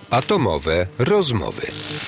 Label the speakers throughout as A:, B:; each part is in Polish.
A: Atomowe rozmowy.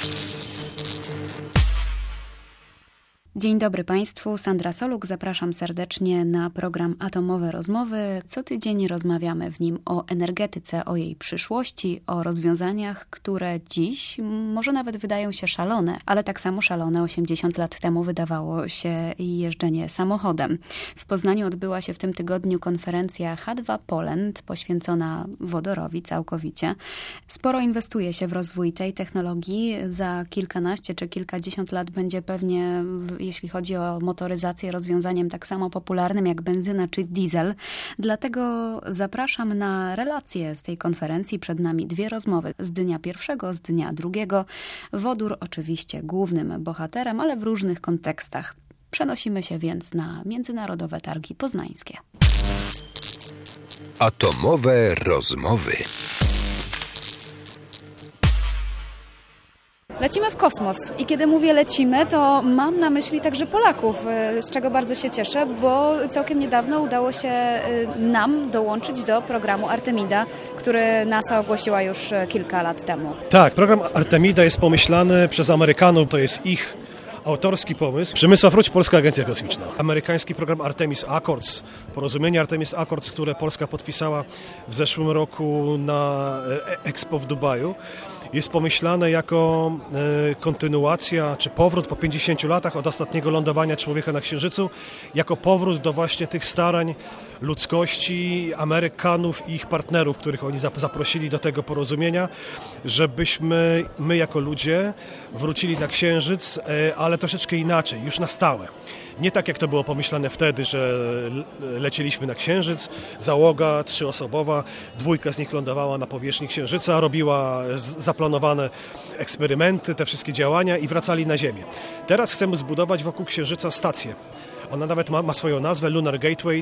B: Dzień dobry Państwu, Sandra Soluk, zapraszam serdecznie na program Atomowe Rozmowy. Co tydzień rozmawiamy w nim o energetyce, o jej przyszłości, o rozwiązaniach, które dziś może nawet wydają się szalone, ale tak samo szalone 80 lat temu wydawało się jeżdżenie samochodem. W Poznaniu odbyła się w tym tygodniu konferencja H2 Poland, poświęcona wodorowi całkowicie. Sporo inwestuje się w rozwój tej technologii. Za kilkanaście czy kilkadziesiąt lat będzie pewnie, jeśli chodzi o motoryzację, rozwiązaniem tak samo popularnym jak benzyna czy diesel. Dlatego zapraszam na relacje z tej konferencji. Przed nami dwie rozmowy z dnia pierwszego, z dnia drugiego. Wodór oczywiście głównym bohaterem, ale w różnych kontekstach. Przenosimy się więc na Międzynarodowe Targi Poznańskie.
A: Atomowe rozmowy.
B: Lecimy w kosmos i kiedy mówię lecimy, to mam na myśli także Polaków, z czego bardzo się cieszę, bo całkiem niedawno udało się nam dołączyć do programu Artemida, który NASA ogłosiła już kilka lat temu.
C: Tak, program Artemida jest pomyślany przez Amerykanów, to jest ich autorski pomysł. Przemysław Ruć, Polska Agencja Kosmiczna. Amerykański program Artemis Accords, porozumienie Artemis Accords, które Polska podpisała w zeszłym roku na Expo w Dubaju, jest pomyślane jako kontynuacja, czy powrót po 50 latach od ostatniego lądowania człowieka na Księżycu, jako powrót do właśnie tych starań ludzkości, Amerykanów i ich partnerów, których oni zaprosili do tego porozumienia, żebyśmy my jako ludzie wrócili na Księżyc, ale troszeczkę inaczej, już na stałe. Nie tak jak to było pomyślane wtedy, że lecieliśmy na Księżyc, załoga 3-osobowa, 2 z nich lądowała na powierzchni Księżyca, robiła zaplanowane eksperymenty, te wszystkie działania i wracali na Ziemię. Teraz chcemy zbudować wokół Księżyca stację. Ona nawet ma swoją nazwę, Lunar Gateway,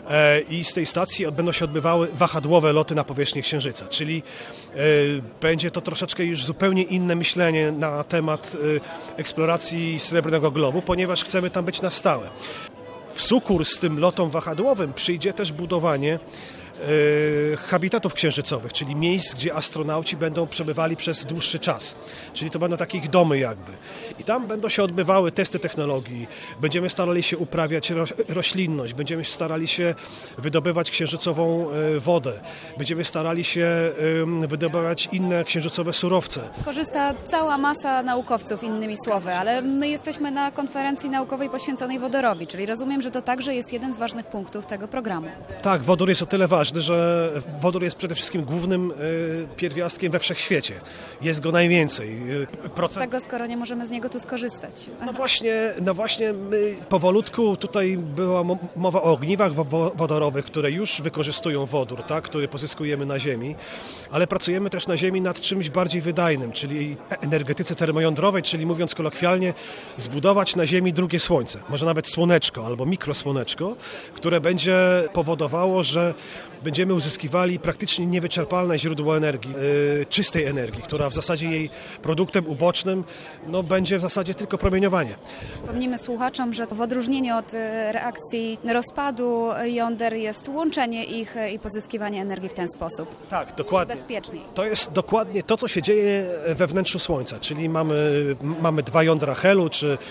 C: i z tej stacji będą się odbywały wahadłowe loty na powierzchnię Księżyca, czyli będzie to troszeczkę już zupełnie inne myślenie na temat eksploracji Srebrnego Globu, ponieważ chcemy tam być na stałe. W sukurs z tym lotom wahadłowym przyjdzie też budowanie habitatów księżycowych, czyli miejsc, gdzie astronauci będą przebywali przez dłuższy czas. Czyli to będą takie ich domy jakby. I tam będą się odbywały testy technologii, będziemy starali się uprawiać roślinność, będziemy starali się wydobywać księżycową wodę, będziemy starali się wydobywać inne księżycowe surowce.
B: Korzysta cała masa naukowców, innymi słowy, ale my jesteśmy na konferencji naukowej poświęconej wodorowi, czyli rozumiem, że to także jest jeden z ważnych punktów tego programu.
C: Tak, wodór jest o tyle ważny, że wodór jest przede wszystkim głównym pierwiastkiem we wszechświecie. Jest go najwięcej.
B: Z tego, skoro nie możemy z niego tu skorzystać.
C: No właśnie my powolutku, tutaj była mowa o ogniwach wodorowych, które już wykorzystują wodór, tak, który pozyskujemy na Ziemi, ale pracujemy też na Ziemi nad czymś bardziej wydajnym, czyli energetyce termojądrowej, czyli mówiąc kolokwialnie, zbudować na Ziemi drugie słońce, może nawet słoneczko albo mikrosłoneczko, które będzie powodowało, że będziemy uzyskiwali praktycznie niewyczerpalne źródło energii, czystej energii, która w zasadzie jej produktem ubocznym będzie w zasadzie tylko promieniowanie.
B: Przypomnijmy słuchaczom, że w odróżnieniu od reakcji rozpadu jąder jest łączenie ich i pozyskiwanie energii w ten sposób.
C: Tak, dokładnie.
B: Bezpieczniej.
C: To jest dokładnie to, co się dzieje we wnętrzu Słońca, czyli mamy 2 jądra helu,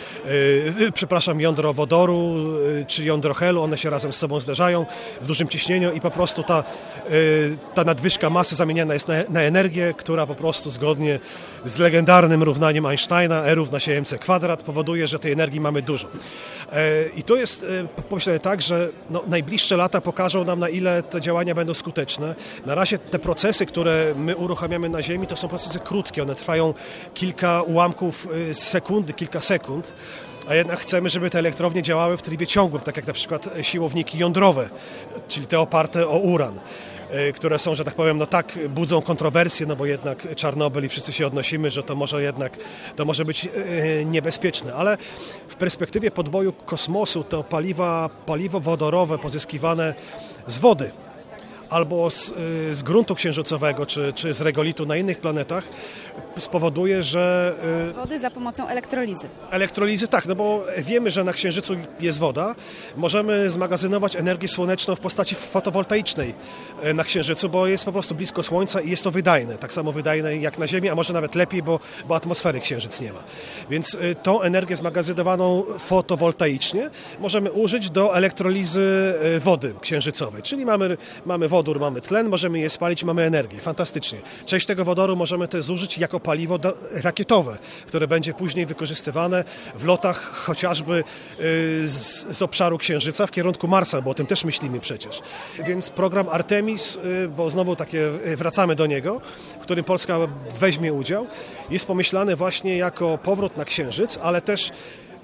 C: jądro wodoru, czy jądro helu, one się razem z sobą zderzają w dużym ciśnieniu i po prostu ta nadwyżka masy zamieniana jest na energię, która po prostu zgodnie z legendarnym równaniem Einsteina, E równa się mc² powoduje, że tej energii mamy dużo. I to jest pomyślane tak, że najbliższe lata pokażą nam, na ile te działania będą skuteczne. Na razie te procesy, które my uruchamiamy na Ziemi, to są procesy krótkie, one trwają kilka ułamków sekundy, kilka sekund. A jednak chcemy, żeby te elektrownie działały w trybie ciągłym, tak jak na przykład siłowniki jądrowe, czyli te oparte o uran, które są, że tak powiem, tak budzą kontrowersje, bo jednak Czarnobyl i wszyscy się odnosimy, że to może być niebezpieczne, ale w perspektywie podboju kosmosu to paliwo wodorowe pozyskiwane z wody, albo z gruntu księżycowego, czy z regolitu na innych planetach, spowoduje, że...
B: Wody za pomocą elektrolizy.
C: Elektrolizy, tak, no bo wiemy, że na Księżycu jest woda. Możemy zmagazynować energię słoneczną w postaci fotowoltaicznej na Księżycu, bo jest po prostu blisko Słońca i jest to wydajne. Tak samo wydajne jak na Ziemi, a może nawet lepiej, bo atmosfery Księżyc nie ma. Więc tą energię zmagazynowaną fotowoltaicznie możemy użyć do elektrolizy wody księżycowej. Czyli mamy wodór, mamy tlen, możemy je spalić, mamy energię. Fantastycznie. Część tego wodoru możemy też zużyć jako paliwo rakietowe, które będzie później wykorzystywane w lotach chociażby z obszaru Księżyca w kierunku Marsa, bo o tym też myślimy przecież. Więc program Artemis, bo znowu wracamy do niego, w którym Polska weźmie udział, jest pomyślany właśnie jako powrót na Księżyc, ale też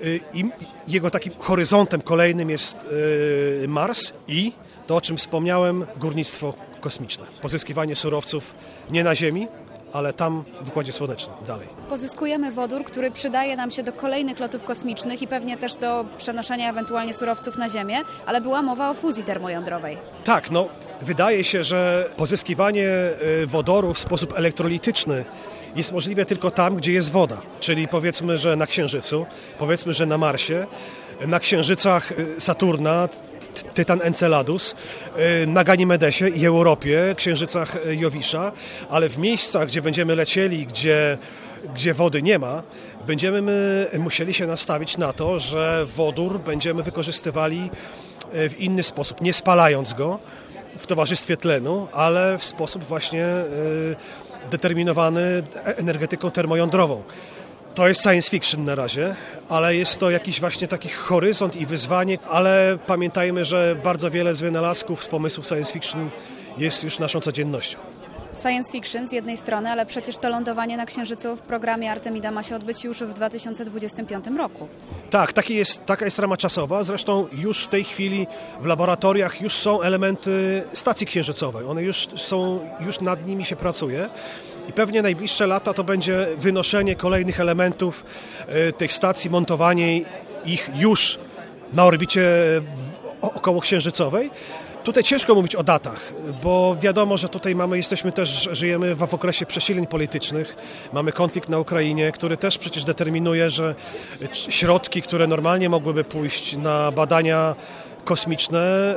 C: jego takim horyzontem kolejnym jest Mars i to, o czym wspomniałem, górnictwo kosmiczne. Pozyskiwanie surowców nie na Ziemi, ale tam w Układzie Słonecznym, dalej.
B: Pozyskujemy wodór, który przydaje nam się do kolejnych lotów kosmicznych i pewnie też do przenoszenia ewentualnie surowców na Ziemię, ale była mowa o fuzji termojądrowej.
C: Tak, wydaje się, że pozyskiwanie wodoru w sposób elektrolityczny jest możliwe tylko tam, gdzie jest woda. Czyli powiedzmy, że na Księżycu, powiedzmy, że na Marsie, na księżycach Saturna, Tytan Enceladus, na Ganimedesie i Europie, księżycach Jowisza, ale w miejscach, gdzie będziemy lecieli, gdzie wody nie ma, będziemy musieli się nastawić na to, że wodór będziemy wykorzystywali w inny sposób, nie spalając go w towarzystwie tlenu, ale w sposób właśnie determinowany energetyką termojądrową. To jest science fiction na razie, ale jest to jakiś właśnie taki horyzont i wyzwanie, ale pamiętajmy, że bardzo wiele z wynalazków, z pomysłów science fiction jest już naszą codziennością.
B: Science fiction z jednej strony, ale przecież to lądowanie na Księżycu w programie Artemida ma się odbyć już w 2025 roku. Tak,
C: taka jest rama czasowa. Zresztą już w tej chwili w laboratoriach już są elementy stacji księżycowej. One już nad nimi się pracuje. I pewnie najbliższe lata to będzie wynoszenie kolejnych elementów tych stacji, montowanie ich już na orbicie okołoksiężycowej. Tutaj ciężko mówić o datach, bo wiadomo, że tutaj żyjemy w okresie przesileń politycznych. Mamy konflikt na Ukrainie, który też przecież determinuje, że środki, które normalnie mogłyby pójść na badania kosmiczne,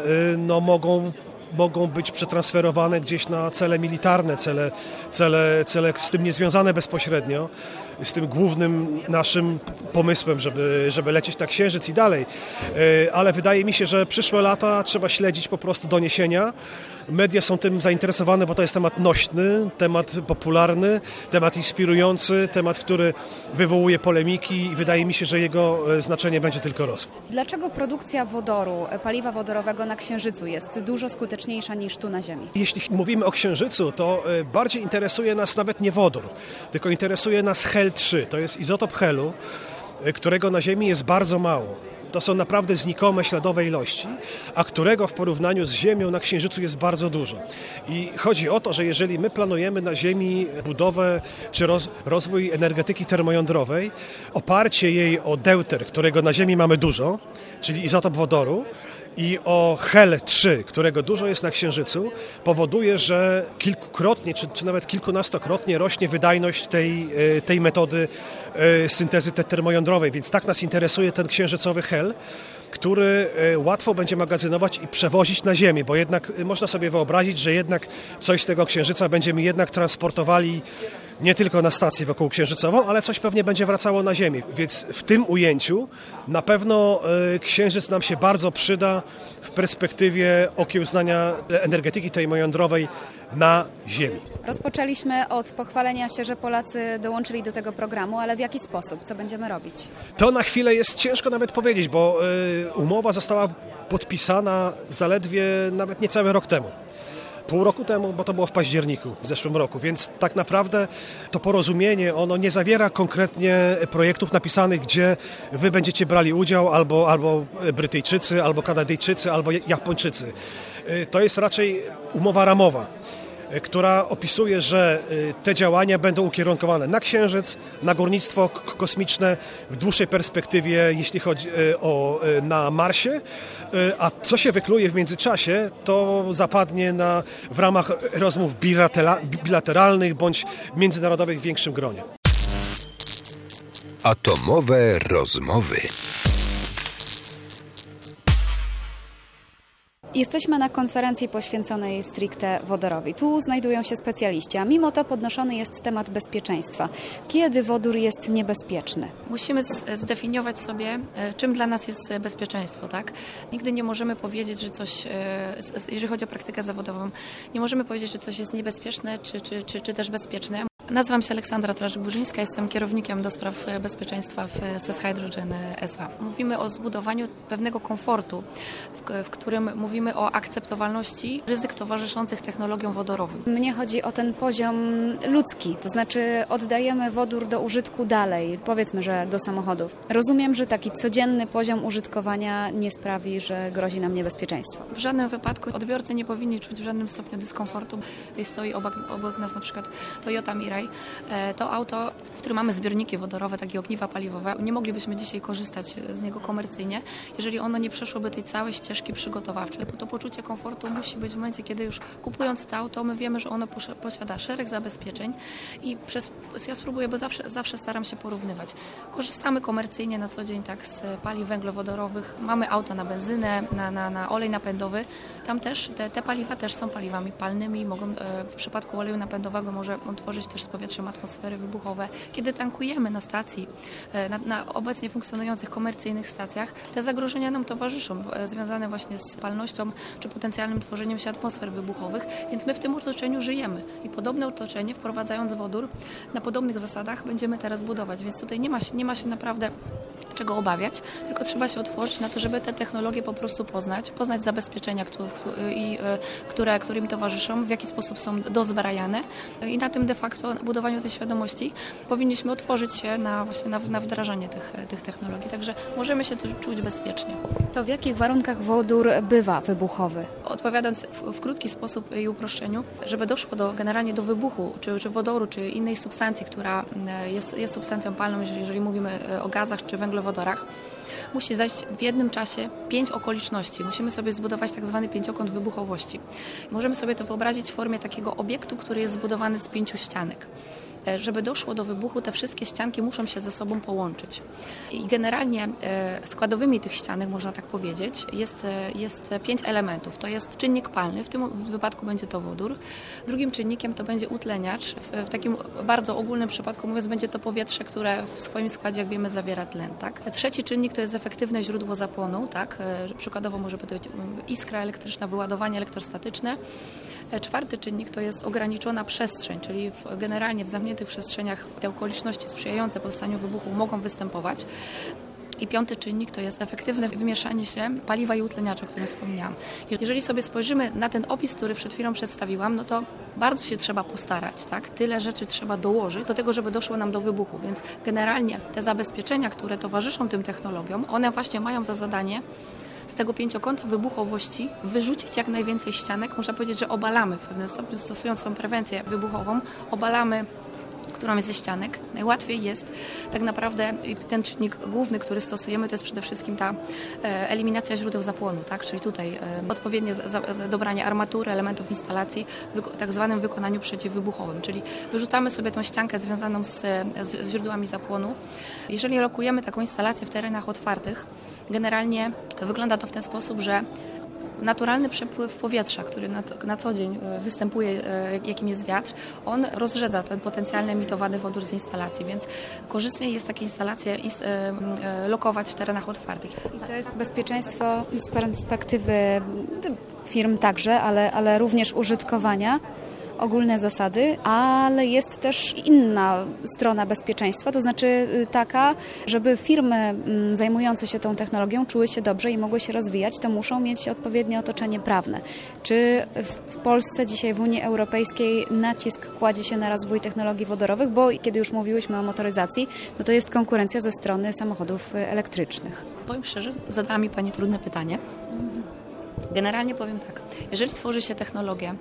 C: mogą być przetransferowane gdzieś na cele militarne, cele z tym niezwiązane bezpośrednio, z tym głównym naszym pomysłem, żeby lecieć na Księżyc i dalej. Ale wydaje mi się, że przyszłe lata trzeba śledzić po prostu doniesienia. Media są tym zainteresowane, bo to jest temat nośny, temat popularny, temat inspirujący, temat, który wywołuje polemiki i wydaje mi się, że jego znaczenie będzie tylko rosło.
B: Dlaczego produkcja wodoru, paliwa wodorowego na Księżycu jest dużo skuteczniejsza niż tu na Ziemi?
C: Jeśli mówimy o Księżycu, to bardziej interesuje nas nawet nie wodór, tylko interesuje nas Hel-3. To jest izotop helu, którego na Ziemi jest bardzo mało. To są naprawdę znikome, śladowe ilości, a którego w porównaniu z Ziemią na Księżycu jest bardzo dużo. I chodzi o to, że jeżeli my planujemy na Ziemi budowę czy rozwój energetyki termojądrowej, oparcie jej o deuter, którego na Ziemi mamy dużo, czyli izotop wodoru, i o Hel-3, którego dużo jest na Księżycu, powoduje, że kilkukrotnie czy nawet kilkunastokrotnie rośnie wydajność tej metody syntezy termojądrowej. Więc tak nas interesuje ten księżycowy Hel, który łatwo będzie magazynować i przewozić na Ziemię, bo jednak można sobie wyobrazić, że jednak coś z tego Księżyca będziemy jednak transportowali nie tylko na stację wokółksiężycową, ale coś pewnie będzie wracało na Ziemię. Więc w tym ujęciu na pewno Księżyc nam się bardzo przyda w perspektywie okiełznania energetyki termojądrowej na Ziemi.
B: Rozpoczęliśmy od pochwalenia się, że Polacy dołączyli do tego programu, ale w jaki sposób? Co będziemy robić?
C: To na chwilę jest ciężko nawet powiedzieć, bo umowa została podpisana zaledwie nawet niecały rok temu. Pół roku temu, bo to było w październiku w zeszłym roku, więc tak naprawdę to porozumienie, ono nie zawiera konkretnie projektów napisanych, gdzie wy będziecie brali udział, albo Brytyjczycy, albo Kanadyjczycy, albo Japończycy. To jest raczej umowa ramowa. która opisuje, że te działania będą ukierunkowane na Księżyc, na górnictwo kosmiczne w dłuższej perspektywie, jeśli chodzi na Marsie, a co się wykluje w międzyczasie, to zapadnie w ramach rozmów bilateralnych bądź międzynarodowych w większym gronie.
A: Atomowe rozmowy.
B: Jesteśmy na konferencji poświęconej stricte wodorowi. Tu znajdują się specjaliści, a mimo to podnoszony jest temat bezpieczeństwa. Kiedy wodór jest niebezpieczny?
D: Musimy zdefiniować sobie, czym dla nas jest bezpieczeństwo, tak? Nigdy nie możemy powiedzieć, że coś, jeżeli chodzi o praktykę zawodową, nie możemy powiedzieć, że coś jest niebezpieczne czy też bezpieczne. Nazywam się Aleksandra Trażyk-Burzyńska, jestem kierownikiem do spraw bezpieczeństwa w SES Hydrogen SA. Mówimy o zbudowaniu pewnego komfortu, w którym mówimy o akceptowalności ryzyk towarzyszących technologiom wodorowym.
B: Mnie chodzi o ten poziom ludzki, to znaczy oddajemy wodór do użytku dalej, powiedzmy, że do samochodów. Rozumiem, że taki codzienny poziom użytkowania nie sprawi, że grozi nam niebezpieczeństwo.
D: W żadnym wypadku odbiorcy nie powinni czuć w żadnym stopniu dyskomfortu. Tutaj stoi obok nas na przykład Toyota Mirai. To auto, w którym mamy zbiorniki wodorowe, takie ogniwa paliwowe, nie moglibyśmy dzisiaj korzystać z niego komercyjnie, jeżeli ono nie przeszłoby tej całej ścieżki przygotowawczej. To poczucie komfortu musi być w momencie, kiedy już kupując to auto, my wiemy, że ono posiada szereg zabezpieczeń i ja spróbuję, bo zawsze staram się porównywać. Korzystamy komercyjnie na co dzień tak z paliw węglowodorowych, mamy auta na benzynę, na olej napędowy. Tam też te paliwa też są paliwami palnymi, mogą w przypadku oleju napędowego może on tworzyć też z powietrzem atmosfery wybuchowe. Kiedy tankujemy na stacji, na obecnie funkcjonujących komercyjnych stacjach, te zagrożenia nam towarzyszą, związane właśnie z palnością czy potencjalnym tworzeniem się atmosfer wybuchowych, więc my w tym otoczeniu żyjemy i podobne otoczenie, wprowadzając wodór, na podobnych zasadach będziemy teraz budować, więc tutaj nie ma się naprawdę czego obawiać, tylko trzeba się otworzyć na to, żeby te technologie po prostu poznać zabezpieczenia, które im towarzyszą, w jaki sposób są dozbrajane i na tym de facto budowaniu tej świadomości powinniśmy otworzyć się na wdrażanie tych technologii, także możemy się tu czuć bezpiecznie.
B: To w jakich warunkach wodór bywa wybuchowy?
D: Odpowiadając w krótki sposób i uproszczeniu, żeby doszło generalnie do wybuchu, czy wodoru, czy innej substancji, która jest substancją palną, jeżeli mówimy o gazach czy węglowodorach, musi zajść w jednym czasie 5 okoliczności. Musimy sobie zbudować tak zwany pięciokąt wybuchowości. Możemy sobie to wyobrazić w formie takiego obiektu, który jest zbudowany z 5 ścianek. Żeby doszło do wybuchu, te wszystkie ścianki muszą się ze sobą połączyć. I generalnie składowymi tych ścianek, można tak powiedzieć, jest 5 elementów. To jest czynnik palny, w tym wypadku będzie to wodór. Drugim czynnikiem to będzie utleniacz. W takim bardzo ogólnym przypadku mówiąc, będzie to powietrze, które w swoim składzie, jak wiemy, zawiera tlen. Tak? Trzeci czynnik to jest efektywne źródło zapłonu. Tak? Przykładowo może być iskra elektryczna, wyładowanie elektrostatyczne. Czwarty czynnik to jest ograniczona przestrzeń, czyli generalnie w zamkniętych przestrzeniach te okoliczności sprzyjające powstaniu wybuchu mogą występować. I piąty czynnik to jest efektywne wymieszanie się paliwa i utleniacza, o którym wspomniałam. Jeżeli sobie spojrzymy na ten opis, który przed chwilą przedstawiłam, no to bardzo się trzeba postarać, tak? Tyle rzeczy trzeba dołożyć do tego, żeby doszło nam do wybuchu, więc generalnie te zabezpieczenia, które towarzyszą tym technologiom, one właśnie mają za zadanie z tego pięciokąta wybuchowości wyrzucić jak najwięcej ścianek. Można powiedzieć, że obalamy w pewnym stopniu, stosując tą prewencję wybuchową, obalamy którąś ze ścianek. Najłatwiej jest tak naprawdę ten czynnik główny, który stosujemy, to jest przede wszystkim ta eliminacja źródeł zapłonu, tak? Czyli tutaj odpowiednie dobranie armatury, elementów instalacji w tak zwanym wykonaniu przeciwwybuchowym, czyli wyrzucamy sobie tą ściankę związaną z źródłami zapłonu. Jeżeli lokujemy taką instalację w terenach otwartych, generalnie wygląda to w ten sposób, że naturalny przepływ powietrza, który na co dzień występuje, jakim jest wiatr, on rozrzedza ten potencjalnie emitowany wodór z instalacji, więc korzystnie jest takie instalacje lokować w terenach otwartych.
B: I to jest bezpieczeństwo z perspektywy firm także, ale również użytkowania. Ogólne zasady, ale jest też inna strona bezpieczeństwa, to znaczy taka, żeby firmy zajmujące się tą technologią czuły się dobrze i mogły się rozwijać, to muszą mieć odpowiednie otoczenie prawne. Czy w Polsce dzisiaj w Unii Europejskiej nacisk kładzie się na rozwój technologii wodorowych, bo kiedy już mówiłyśmy o motoryzacji, no to jest konkurencja ze strony samochodów elektrycznych.
D: Powiem szczerze, zadała mi Pani trudne pytanie. Generalnie powiem tak, jeżeli tworzy się technologię,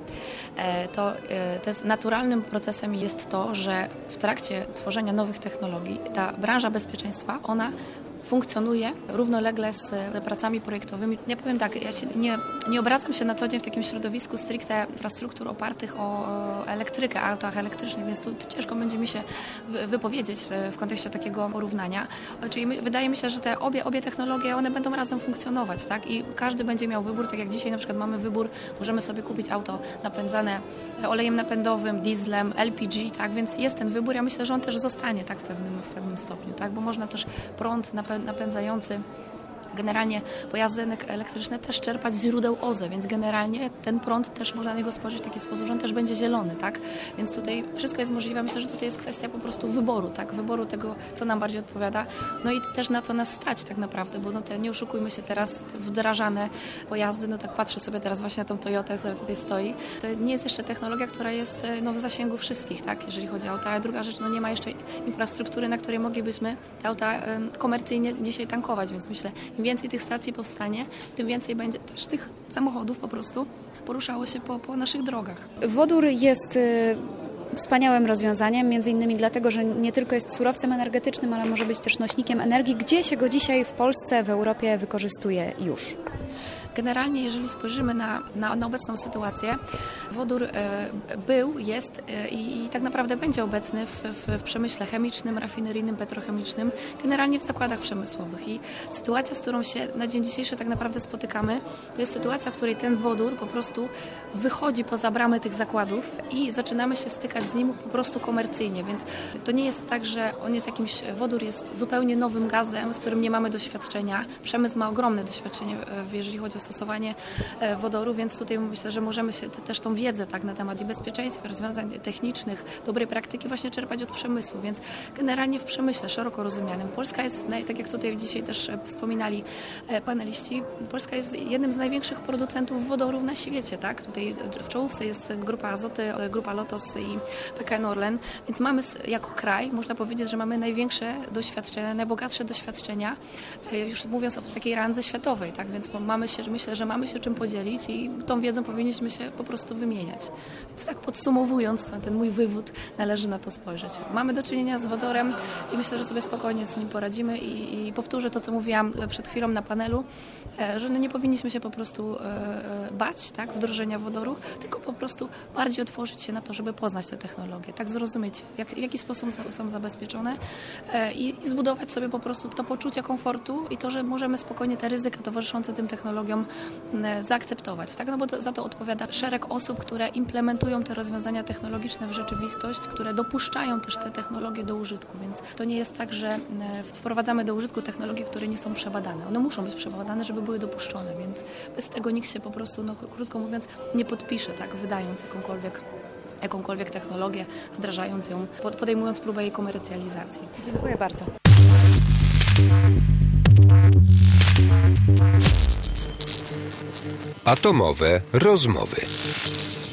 D: to jest naturalnym procesem jest to, że w trakcie tworzenia nowych technologii ta branża bezpieczeństwa, ona funkcjonuje równolegle z pracami projektowymi. Ja powiem tak, ja nie obracam się na co dzień w takim środowisku stricte infrastruktur opartych o elektrykę, autach elektrycznych, więc tu ciężko będzie mi się wypowiedzieć w kontekście takiego porównania. Czyli wydaje mi się, że te obie technologie, one będą razem funkcjonować, tak? I każdy będzie miał wybór, tak jak dzisiaj na przykład mamy wybór, możemy sobie kupić auto napędzane olejem napędowym, dieslem, LPG, tak? Więc jest ten wybór. Ja myślę, że on też zostanie tak w pewnym stopniu, tak? Bo można też prąd napędzający generalnie pojazdy elektryczne też czerpać z źródeł OZE, więc generalnie ten prąd też można na niego spożyć w taki sposób, że on też będzie zielony, tak? Więc tutaj wszystko jest możliwe. Myślę, że tutaj jest kwestia po prostu wyboru, tak? Wyboru tego, co nam bardziej odpowiada. No i też na co nas stać tak naprawdę, bo nie oszukujmy się teraz, wdrażane pojazdy, no tak patrzę sobie teraz właśnie na tą Toyotę, która tutaj stoi. To nie jest jeszcze technologia, która jest w zasięgu wszystkich, tak? Jeżeli chodzi o auta. A druga rzecz, nie ma jeszcze infrastruktury, na której moglibyśmy te auta komercyjnie dzisiaj tankować, więc myślę, im więcej tych stacji powstanie, tym więcej będzie też tych samochodów po prostu poruszało się po naszych drogach.
B: Wodór jest wspaniałym rozwiązaniem, między innymi dlatego, że nie tylko jest surowcem energetycznym, ale może być też nośnikiem energii. Gdzie się go dzisiaj w Polsce, w Europie wykorzystuje już?
D: Generalnie, jeżeli spojrzymy na obecną sytuację, wodór był, jest i tak naprawdę będzie obecny w przemyśle chemicznym, rafineryjnym, petrochemicznym, generalnie w zakładach przemysłowych. I sytuacja, z którą się na dzień dzisiejszy tak naprawdę spotykamy, to jest sytuacja, w której ten wodór po prostu wychodzi poza bramy tych zakładów i zaczynamy się stykać z nim po prostu komercyjnie, więc to nie jest tak, że wodór jest zupełnie nowym gazem, z którym nie mamy doświadczenia. Przemysł ma ogromne doświadczenie, jeżeli chodzi o stosowanie wodoru, więc tutaj myślę, że możemy się też tą wiedzę tak na temat i bezpieczeństwa, rozwiązań technicznych, dobrej praktyki właśnie czerpać od przemysłu, więc generalnie w przemyśle szeroko rozumianym Polska jest, tak jak tutaj dzisiaj też wspominali paneliści, Polska jest jednym z największych producentów wodorów na świecie, tak? Tutaj w czołówce jest Grupa Azoty, Grupa Lotos i PKN Orlen, więc mamy jako kraj, można powiedzieć, że mamy największe doświadczenia, najbogatsze doświadczenia, już mówiąc o takiej randze światowej, tak? Więc myślę, że mamy się czym podzielić i tą wiedzą powinniśmy się po prostu wymieniać. Więc tak podsumowując, ten mój wywód, należy na to spojrzeć. Mamy do czynienia z wodorem i myślę, że sobie spokojnie z nim poradzimy i powtórzę to, co mówiłam przed chwilą na panelu, że nie powinniśmy się po prostu bać, tak, wdrożenia wodoru, tylko po prostu bardziej otworzyć się na to, żeby poznać te technologie, tak zrozumieć, w jaki sposób są zabezpieczone i zbudować sobie po prostu to poczucie komfortu i to, że możemy spokojnie te ryzyka towarzyszące tym technologiom zaakceptować, tak? No bo za to odpowiada szereg osób, które implementują te rozwiązania technologiczne w rzeczywistość, które dopuszczają też te technologie do użytku, więc to nie jest tak, że wprowadzamy do użytku technologie, które nie są przebadane. One muszą być przebadane, żeby były dopuszczone, więc bez tego nikt się po prostu, krótko mówiąc, nie podpisze, tak, wydając jakąkolwiek technologię, wdrażając ją, podejmując próbę jej komercjalizacji.
B: Dziękuję bardzo.
A: Atomowe rozmowy.